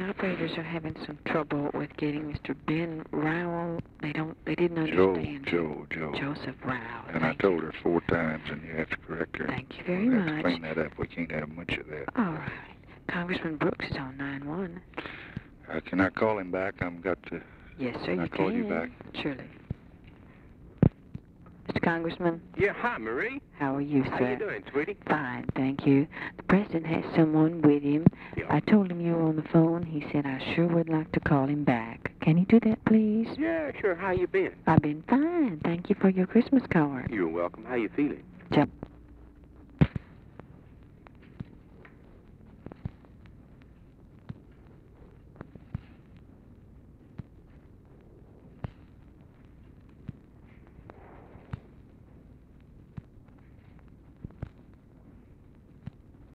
operators are having some trouble with getting Mr. Ben Rowell. They didn't understand. Joe. Joseph Rowell. And I told her 4 times, and you have to correct her. Thank you very we'll much. have to clean that up. We can't have much of that. All right. Congressman Brooks is on 9-1. Can I call him back? I've got to... Yes, sir, Can I call you back? Surely. Mr. Congressman? Yeah, hi, Marie. How are you, sir? How you doing, sweetie? Fine, thank you. The president has someone with him. Yeah. I told him you were on the phone. He said I sure would like to call him back. Can you do that, please? Yeah, sure. How you been? I've been fine. Thank you for your Christmas card. You're welcome. How you feeling?